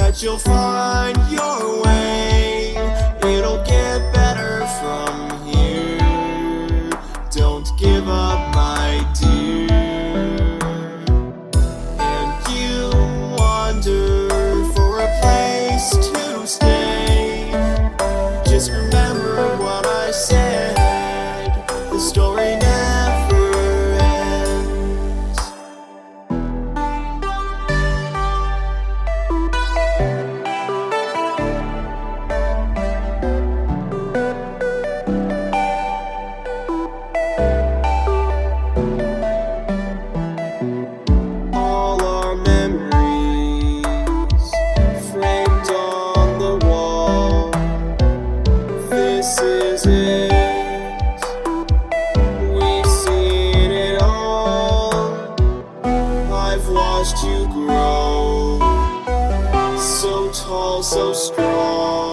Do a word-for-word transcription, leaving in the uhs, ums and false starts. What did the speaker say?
that you'll find your way. It'll get better from here. Don't give up, my dear. And you wander for a place to stay. Just remember what I said. The story never ends. All our memories framed on the wall. This is it. We've seen it all. I've watched you grow, so tall, so strong.